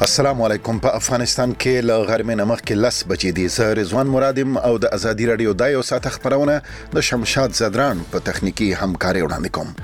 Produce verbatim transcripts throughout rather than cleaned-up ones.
السلام علیکم. په افغانستان کې له غرمې نه مخکې لس بجې دي. زه رضوان مرادم او د ازادي رادیو د یو ساعت خبرونه د شمشاد زدران په تخنیکی همکاري وړاندې کوم.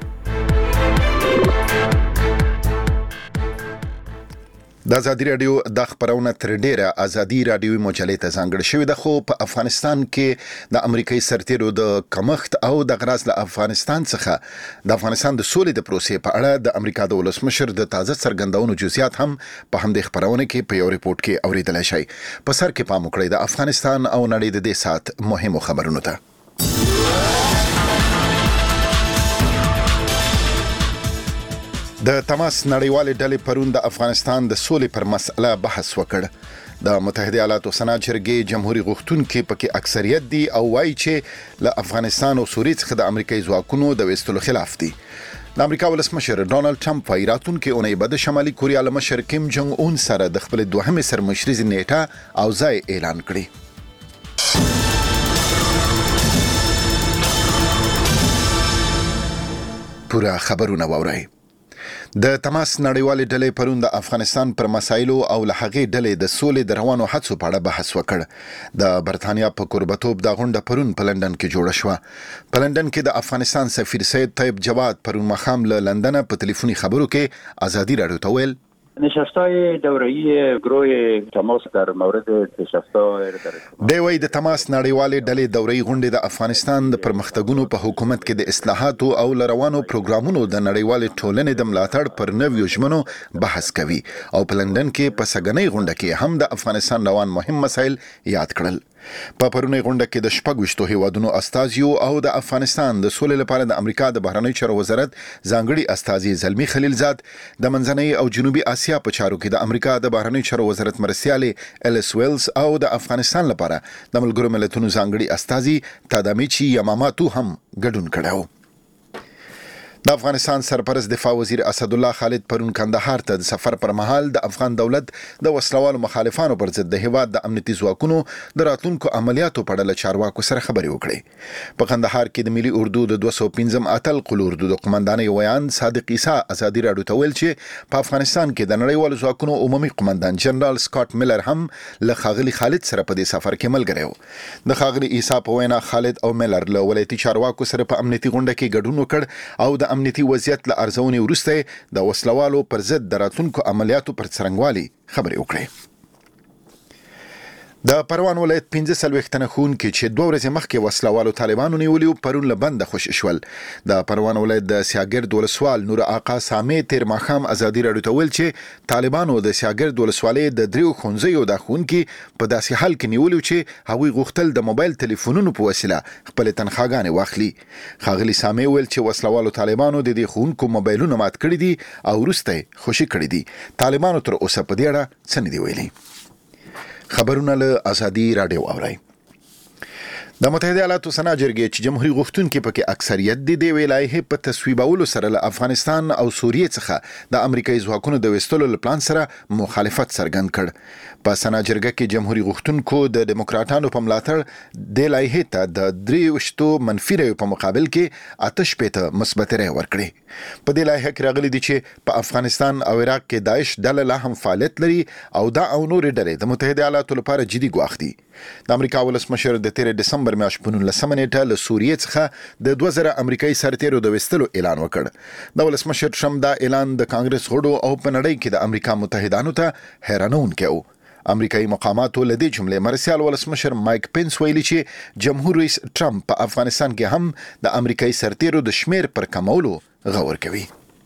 د ازادي رادیو د خبرونه تر ډیره ازادي رادیوي مجلې ته ځانګړې شوې ده، خو په افغانستان کې د امریکایي سرتیرو د کمښت او د غراس له افغانستان څخه د افغانستان د سولې د پروسې په اړه د امریکا د ولسمشر د تازه څرګندونو جزئیات هم په همدې خبرونه کې په یو ریپورت کې اوریدل شي. په سر کې پام وکړئ د افغانستان او نړۍ د دې سات مهمو خبرونو ته. د تماس نړیوالې ډلې پرون د افغانستان د سولې پر مسله بحث وکړ. د متحده ایالاتو سنا جرګې جمهوریت غوښتونکو پکې اکثریت دي او وایي چې له افغانستان او سوریې څخه د امریکایي ځواکونو د وستلو خلاف دي. د امریکا ولسمشر ډونالد ټرمپ وايي راتلونکي اونۍ به د شمالي کوریا له مشر کیم جونګ اون سره د خپل دوهمې سرمشري نیټه او ځای اعلان کړي. پورا خبرونه واورئ. د تماس نړیوالې ډلې پرون د افغانستان پر مسایلو او له هغې ډلې د سولې د روانو هڅو په اړه بحث وکړ. د برتانیا په کوربتوب د غونډه پرون په لندن کې جوړه شوه. په لندن کې د افغانستان سفیر سید طیب جواد پرون مخام له لندن په ټلیفوني خبرو کې ازادي رادیو ته ویل نشستای دوره‌ای گروه تماس در مورد نشستای دی وی د تماس نړیوالې ډلې دوره‌ای غونډې د افغانستان د پرمختګونو په حکومت کې د اصلاحاتو او لروانو پروګرامونو د نړیوالې ټولنې د ملاتړ پر نویو ژمنو بحث کوي او په لندن کې په سګنۍ غونډه کې هم د افغانستان روان مهم مسایل یاد کړل. په پرونی غونډه کې د شپږ هیوادونو استازیو او د افغانستان د سولې لپاره د امریکا د بهرنی چارو وزارت ځانګړي استازي زلمی خلیلزاد، د منځنۍ او جنوبي اسیا په چارو کې د امریکا د بهرنی چارو وزارت مرستیالې الیس ویلز او د افغانستان لپاره د ملګرو ملتونو ځانګړي استازي تادامیچی یماماتو هم ګډون کړو. د افغانستان سرپرست دفاع وزیر اسدالله خالد پرون کندهار ته د سفر پر مهال د افغان دولت د وسلوالو مخالفانو پر ضد د هیواد د امنیتي ځواکونو د راتلونکو عملیاتو په اړه چارواکو سره خبرې وکړې. په کندهار کې د ملي اردو د دوه سوه پنځم اتل قل اردو د قومندانۍ ویان صادق عیسی ازادي رادیو ته ویل چې په افغانستان کې د نړیوالو ځواکونو عمومي قومندان جنرال سکاټ میلر هم له ښاغلي خالد سره په دې سفر کې ملګری و. د ښاغلي عیسی په وینا خالد او میلر له ولایتي چارواکو سره په امنیتي غونډه کې ګډون وکړ او د امنیتي وضعیت له ارزونې وروسته د وسلوالو پر ضد د راتلونکو عملیاتو پر څرنګوالي خبرې وکړې. د پروان ولایت پنځه څلوېښت تنه ښوونکي چې دوه ورځې مخکې وسلوالو طالبانو نیولي پرون له بنده خوشي شول. د پروان ولایت د سیاګرد ولسوال نور آقا سامي تیر ماښام ازادي رادیو ته ویل چې طالبانو د سیاګرد ولسوالۍ د دریو ښوونځیو د ښوونکي په داسې حال کې نیولي چې هغوی غوښتل د موبایل تلیفونونو په وسیله خپل تنخواګانې واخلي. ښاغلي سامي ویل چې وسلوالو طالبانو د دې ښوونکو موبایلونه مات کړي دي او وروسته خوشي کړي دي. طالبانو تر اوسه په دې اړه څه نه دي ویلي. خبرونه له ازادي رادیو اورئ. د متحده ایالاتو سنا جرګې چې جمهوریت غوښتونکو پکې اکثریت دي د ویلایې په تصویبولو سره له افغانستان او سوریې څخه د امریکایي ځواکونو د وستلو پلان سره مخالفت څرګند کړ. په سنا جرګه کې جمهوریت غوښتونکو د دیموکراتانو په ملاتړ د لایحې ته د دریوشتو منفي رایو په مقابل کې آتش پته مثبت رای ورکړي. په دې لایحه کې راغلي دي چې په افغانستان او عراق کې داعش ډله لا هم فعالیت لري او دا او نورې ډلې د متحده ایالاتو لپاره جدي ګواښ دي. د امریکا ولسمشر د تیر دسمبر میاشتې په نولسمه نیټه له سوریې څخه د دوه زره امریکایي سرتیرو د وستلو اعلان وکړ. د ولسمشر ټرمپ دا اعلان د کانګرس غړو او په نړۍ کې د امریکا متحدانو ته حیرانونکی و. امریکایي مقاماتو له دې جملې مرسیال ولسمشر مایک پنس ویلي چې جمهور رئیس ټرمپ په افغانستان کې هم د امریکایي سرتیرو د شمیر پر کمولو غور کوي.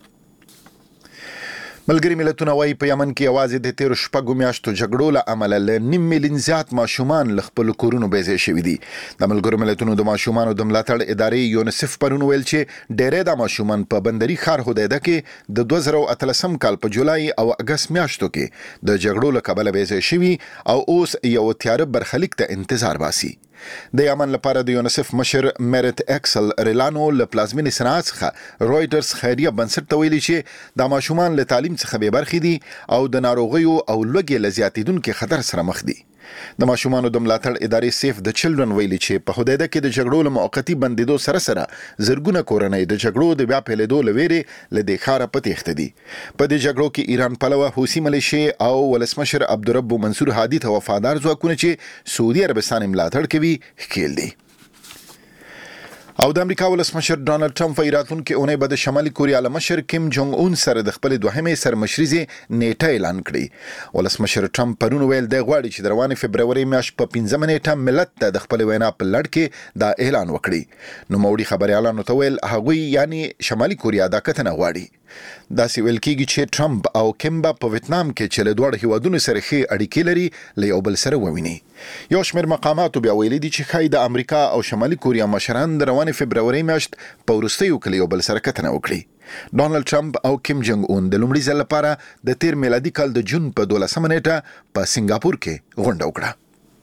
ملګری ملتونه وايي په یمن کې یوازې د تیر شپږو میاشتو جګړو له امله له نیم میلیون زیات ماشومان له خپل کورونو بېځای شوي دي. د ملګرو ملتونو د ماشومانو د ملاتړ ادارې یونیسف پرون ویل چې ډېری د ماشومان په بندري ښار هدیده کې د دوه زره اتلسم کال په جولای او اګست میاشتو کې د جګړو له کبله بېځای شوي او اوس یو تیاره برخلیک ته انتظار باسي. د یمن لپاره د یونیسف مشر میرت اکسل ریلانو له پلازمینې صنعت څخه رویټرز خیریه بنسټ ته ویلي چې د ماشومان له تعلیم څخه بې برخې دي او د ناروغیو او لوږې له زیاتېدونکي خطر سره مخ دي. د ماشومانو د ملاتړ ادارې سیف د چلډرن ویلي چې په هدایده کې د جګړو له موقتی بندیدو سره سره زرګونه کورنۍ د جګړو د بیا پیلېدو لويري لدې ښار په تېښته دي. په دې جګړو کې ایران پلوه حوثي ملیشې او ولسمشر عبدالرب منصور هادي ته وفادار ځواکونه چې سعودي عربستان ملاتړ کوي ښکیل دي. او د امریکا ولسمشر ډانلډ ټرمپ په راتلونکي اونۍ به د شمالي کوریا له مشر کیم جونګ اون سره د خپل دوهمې سرمشريزي نیټه اعلان کړي. ولسمشر ټرمپ پرون ویل دی غواړي چې د روانې فبرवरी میاشت په پنځمه نیټه ملت ته د خپل وینا په لړ کې دا اعلان وکړي. نو موړي خبريالانو ته ویل هغه یعنی شمالي کوریا دا کتنه غواړي. دا سی ویل کېږي چې ټرمپ او کیم په ویتنام کې چې له دوه هیوادونو سره ښې اړیکې لري له یو بل سره وویني. یو شمېر مقاماتو بیا ویلي دي چې ښایي د امریکا او شمالي کوریا مشران د روانې فبرवरी میاشت په وروستیو کې یو بل سره کتنه وکړي. ډانلډ ټرمپ او کیم جونګ اون د لومړي ځل لپاره د تیر میلادي کال د جون په دولسمه نیټه په سنگاپور کې غونډه وکړه.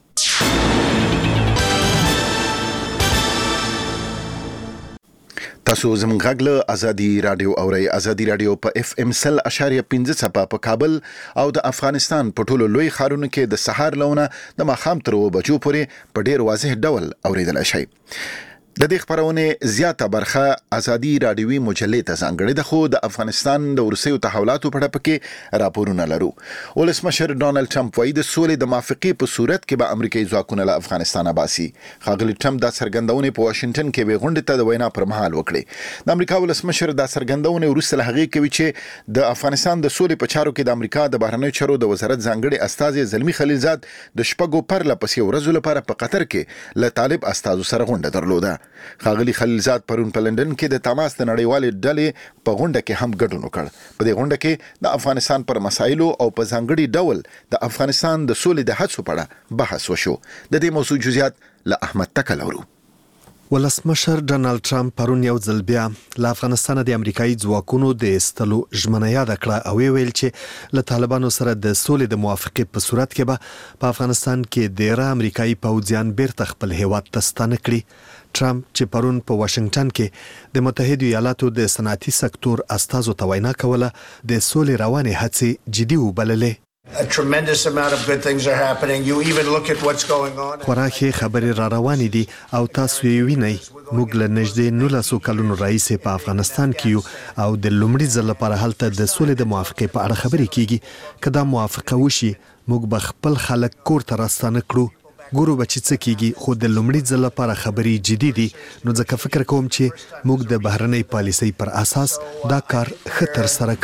تاسو زموږ غږ له ازادي رادیو اورئ. ازادي رادیو په اف ام سل اشاریه پنځه څپه په کابل او د افغانستان په ټولو لوی ښارونو کې د سهار لونه د ماښام تر اوه بجو پورې په ډیر واضح ډول اوریدل شي. د دې خبرونه زیاته برخه ازادي رادیوي مجلې ته ځانګړې ده، خو د افغانستان د ورسېو تحولاتو په اړه پکې راپورونه لرو. ولسمشر ډانلډ ټرمپ وايي د سولې د موافقې په صورت کې به امریکایي ځواکونه له افغانستان باسي. ښاغلي ټرمپ دا څرګندونه په واشنگټن کې به غونډه ته د وینا پر مهال وکړي. د امریکا ولسمشر دا څرګندونه وروسته له هغې کوي چې د افغانستان د سولې په چارو کې د امریکا د بهرنیو چارو د وزارت ځانګړي استازي زلمی خلیلزاد د شپږو پرله پسې ورځو لپاره په قطر کې له طالب استازو سره غونډه درلوده. ښاغلي خلیلزاد پرون په لندن کې د تماس د نړیوالې ډلې په غونډه کې هم ګډون وکړ. په دې غونډه کې د افغانستان پر مسایلو او په ځانګړي ډول د افغانستان د سولې د هڅو په اړه بحث وشو. د دې موضوع جزئیات له احمد تکل اورو. ولسمشر ډانلډ ټرمپ پرون یو ځل بیا له افغانستان د امریکایي ځواکونو د استلو ژمنه یاد کړه او ویل چې له طالبانو سره د سولې د موافقې په صورت کې به په افغانستان کې ډېر امریکایي پوځیان بیرته خپل هیواد ته ستانه کړي. ټرمپ چې پرون په واشنگټن کې د متحده ایالاتو د صنعتي سکتور استازو ته وینا کوله د سولې روانې هڅې جدي وبللې. A tremendous amount of good things are happening. You even look at what's going on. خوراکي خبرې را روانې دي او تاسو یې وینئ. موږ له نږدې نولسو کلونو راهیسې په افغانستان کې یو او د لومړي ځل لپاره هلته د سولې د موافقې په اړه خبرې کیږي. که دا موافقه وشي موږ به خپل خلک کور ته راستانه کړو. ګورو به چې څه کیږي، خو د لومړي ځل لپاره خبرې جدي دي. نو ځکه فکر کوم چې موږ د بهرنۍ پالیسۍ پر اساس دا کار ښه ترسره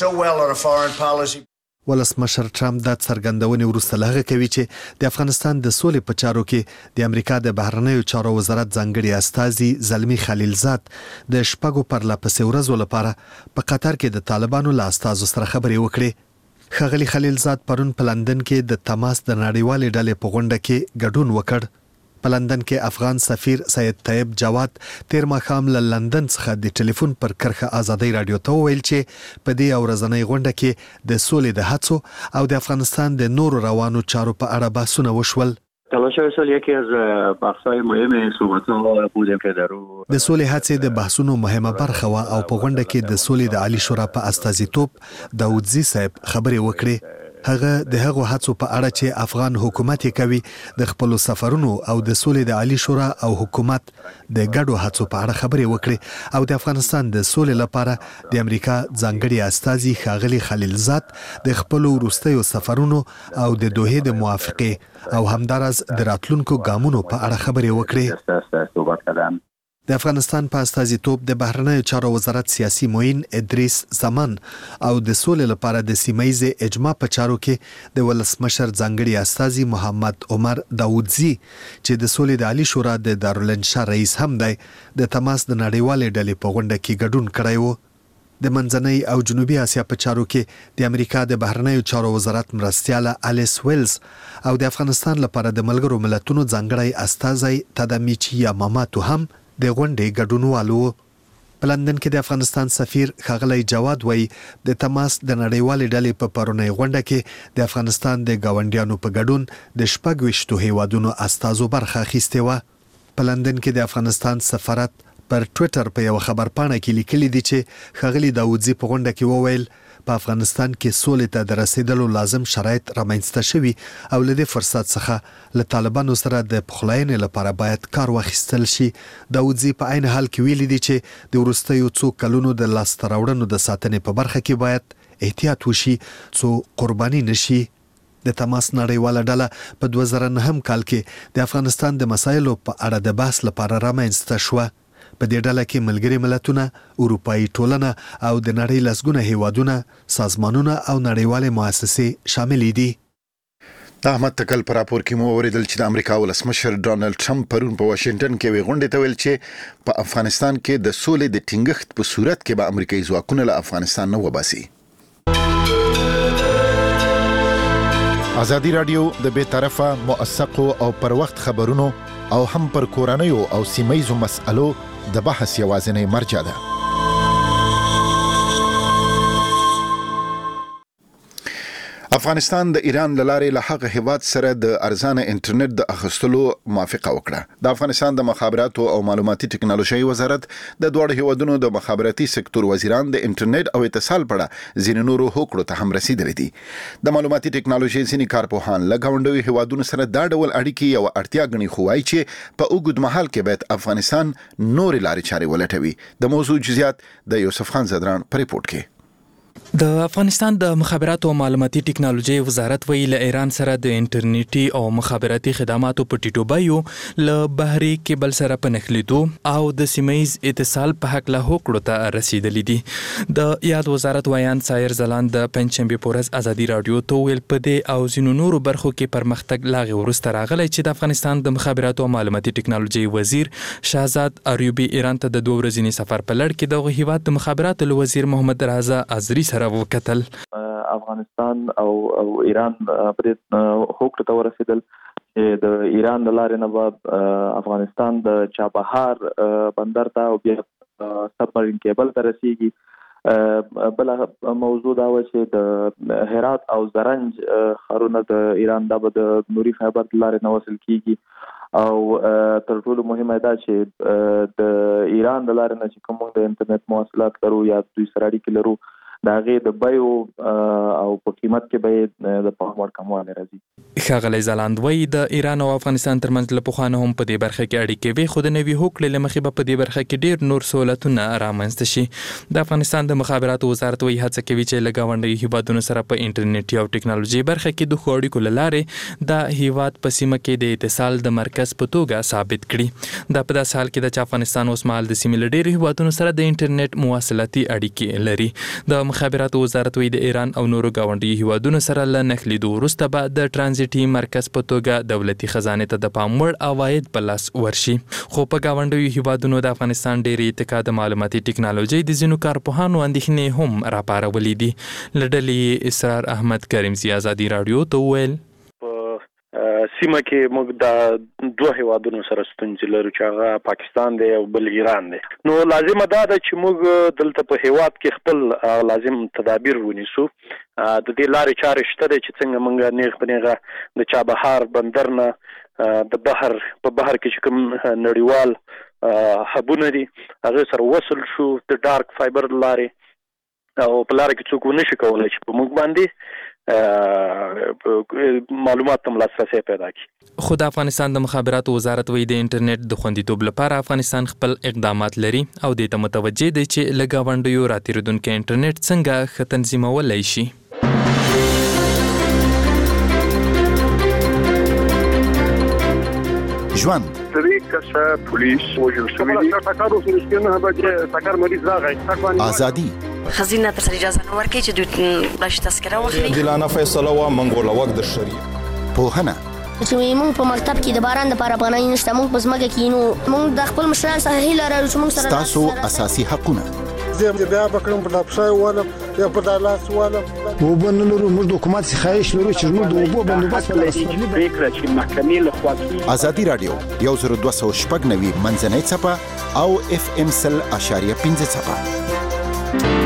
کوو. ولسمشر ټرمپ دا څرګندونې وروسته له هغه کوي چې د افغانستان د سولې په چارو کې د امریکا د بهرنیو چارو وزارت ځانګړي استازي زلمی خلیلزاد د شپږو پرله پسې ورځو لپاره په قطر کې د طالبانو له استازو سره خبرې وکړې. ښاغلي خلیلزاد پرون په لندن کې د تماس د نړیوالې ډلې په غونډه کې ګډون وکړ. په لندن کې افغان سفیر سید طیب جواد تیر ماښام له لندن څخه د ټلیفون پر کرښه ازادي رادیو ته وویل چې په دې ورځنۍ غونډه کې د سولې د هڅو او د افغانستان د نورو روانو چارو په اړه بحثونه وشول. تلاش سال یکی از بحث‌های مهم صحبت‌ها بوده که در د سولې هڅې د بحثونو مهمه برخه و او په غونډه کې د سولې د عالی شورا په استازیتوب داودزی صاحب خبرې وکړې. هغه د هغو هڅو په اړه چې افغان حکومت کوي د خپل سفرونو او د سولې د عالی شورا او حکومت د ګډو هڅو په اړه خبرې وکړي او د افغانستان د سولې لپاره د امریکا ځانګړي استازي ښاغلي خلیلزاد د خپل وروستیو سفرونو او د دوحې د موافقې او همدارس د راتلونکو ګامونو په اړه خبرې وکړي. د افغانستان په استازیتوب د بهرنیو چارو وزارت سیاسي معین ادریس زمان او د سولې لپاره د سیمایي اجماع په چارو کې د ولسمشر ځانګړي استازي محمد عمر داودزی چې د سولې د عالی شورا د دارالانشا رئیس هم دی د تماس د نړیوالې ډلې په غونډه کې ګډون کړی و. د منځنۍ او جنوبي اسیا په چارو کې د امریکا د بهرنیو چارو وزارت مرستیاله الیس ویلز او د افغانستان لپاره د ملګرو ملتونو ځانګړی استازي تدامیچی یاماماتو هم د غونډې ګډونوالو. په لندن کې د افغانستان سفیر ښاغلی جواد وایي د تماس د نړیوالې ډلې په پرونۍ غونډه کې د افغانستان د ګاونډیانو په ګډون د شپږ ویشتو هیوادونو استازو برخه اخیستې وه. په لندن کې د افغانستان سفارت پر ټویټر په یو خبر پاڼه کې لیکلي دي چې ښاغلي داودزی په غونډه کې وویل په افغانستان کې سولې ته د رسیدلو لازم شرایط رامنځته شوي او له دې فرصت څخه له طالبانو سره د پخلاینې لپاره باید کار واخیستل شي. داودزي په عین حال کې ویلي دي چې د وروستیو څو کلونو د لاسته راوړنو د ساتنې په برخه کې باید احتیاط وشي څو قرباني نشي. د تماس نړیواله ډله په دوه زره نهم کال کې د افغانستان د مسایلو په اړه د بحث لپاره رامنځته شوه. په دې ډله کې ملګري ملتونه، اروپایي ټولنه او د نړۍ لسګونه هیوادونه، سازمانونه او نړیوالې مؤسسې شامل دي. د احمد تکل پر راپور کې مو اوریدل چې د امریکا ولسمشر ډانلډ ټرمپ پرون په واشنگټن کې وی غونډه ته ویل چې په افغانستان کې د سولې د ټینګښت په صورت کې به امریکایي ځواکونه له افغانستان نه وباسي. ازادي رادیو د بې طرفه، موثقو او پر وخت خبرونو او هم پر کورنیو او سیمایي مسألو د بحث یوازینی مرجع ده. افغانستان د ایران له لارې له هغه هیواد سره د ارزانه انټرنیټ د اخیستلو موافقه وکړه. د افغانستان د مخابراتو او معلوماتي ټکنالوژي وزارت د دوه هیوادونو د مخابراتي سکتور وزیران د انټرنیټ او اتصال په اړه ځینې نورو هوکړو ته هم رسیدلي دي. د معلوماتي ټکنالوژي ځینې کارپوهان له ګاونډیو هیوادونو سره دا ډول اړیکې یو اړتیا ګڼي، خو وايي چې په اوږد مهال کې باید افغانستان نورې لارې چارې ولټوي. د موضوع جزئیات د یوسف خان زدران په ریپورت کې. د افغانستان د مخابراتو او معلوماتي ټکنالوژي وزارت ویلي له ایران سره د انټرنیټي او مخابراتي خدماتو په ټیټوبایو له بهري کیبل سره په نښلیدو او د سیمایز اتصال په حق له هوکړو ته رسیدلي دي. د یاد وزارت ویان سایر زلان د پنځشنبه پورز ازادي رادیو ته ویل په دې او ځینو نورو برخو کې پرمختګ لاغې ورسته راغلی چې د افغانستان د مخابراتو او معلوماتي ټکنالوژي وزیر شهزاد ایوبی ایران ته د دوه ورځې سفر په لړ کې د هیواد د مخابراتو وزیر محمد رضا ازری سره وکتل. افغانستان او او ایران پر هوکړه ته ورسېدل چې د ایران د لارې نه بعد افغانستان د چابهار بندر ته او بیا سبمرین کیبل ته رسیږي. بل موضوع دا و چې د هرات او زرنج ښارونه د ایران د نوري خیبر د لارې نه وصل کیږي او تر ټولو مهمه دا چې د ایران د لارې نه چې کوم د انټرنیټ مواصلات لرو یا دوی سره اړیکې لرو دا غي د بایو او په قیمت کې به د پاموړ کمواله راځي. ښاغلی زلاند وایي د ایران او افغانستان ترمنځ له پخوانه هم په دې برخه کې اړیکې وي، خو د نوي هوکړې له مخې به په دې برخه کې ډېر نور سهولتونه رامنځته شي. د افغانستان د مخابراتو وزارت وایي هڅه کوي چې له ګاونډیو هیوادونو سره په انټرنیټي او ټکنالوژي برخه کې د ښو اړیکو له لارې د هیواد په سیمه کې د اتصال د مرکز په توګه ثابت کړي. دا په داسې حال کې ده چې افغانستان اوس مهال د سیمې له ډېرو هیوادونو سره د انټرنیټ مواصلاتي اړیکې لري. د مخابراتو وزارت وایي د ایران او نورو ګاونډیو هیوادونو سره له نښلیدو وروسته به د ټرانزیټي مرکز په توګه دولتي خزانې ته د پام وړ عواید په لاس ورشي. خو په ګاونډیو هیوادونو د افغانستان ډېرې اتکا د معلوماتي ټکنالوژي د ځینو کارپوهانو اندېښنې هم راپارولې دي. له ډلې اسرار احمد کریمزي ازادي رادیو ته وویل سیمه کې موږ د دوه هیوادونو سره ستونزې لرو چې هغه پاکستان دی او بل ایران دی. نو لازمه دا ده چې موږ دلته په هیواد کې خپل لازم تدابیر ونیسو. د دې لارې چارې شته دی چې څنګه موږ نیغ په نیغه د چابهار بندر نه د بحر په بحر کې چې کوم نړیوال هبونه دي هغه سره وصل شو د ډارک فایبر لارې او په لاره کې څوک ونشي کولی چې په موږ باندې معلومات تم لاسرسي پیدا کی. خو د افغانستان د مخابراتو وزارت وایي د انټرنیټ د خوندیتوب لپاره افغانستان خپل اقدامات لري او دې ته متوجه دی چې له ګاونډیو راتېرېدونکی انټرنیټ څنګه ښه تنظیمولی شي. ژوند طریقه پولیس وجل شوی دی تکارو سرشتنه به تکار مریض راغی ازادي خزینه تر اجازه نه ورکړي چې دوی باش تذکره واخلي. دلانه فیصله وا منګول وخت د شریعه پوهنه چې موږ په مکتب کې د باران د لپاره پناه نشته، موږ په ځمکه کې نو موږ د خپل مشران سره هیله لرو چې موږ سره تاسو اساسي حقونه زه بیا بکرم په دافشای والا یا په دالاس والا وبنلرو موږ د حکومت څخه خواهش لرو چې موږ د وبو بندوبست په لاس کې فکر چې محکمې له خوا ازادي رادیو یو زر دوه سوه شپږ نوي منځنۍ څپه او اف ام سل اشاریه پنځه څپه.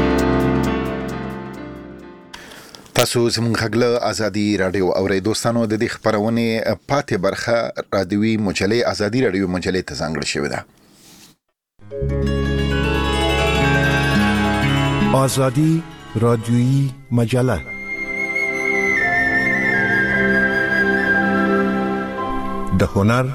تاسو زموږ غږ ازادي رادیو اورئ. دوستانو د دې خبرونه پاتې برخه رادیوي مجلې ازادي رادیو مجلې ته ځانګړې شوې ده. آزادی رادیویی مجله د هنر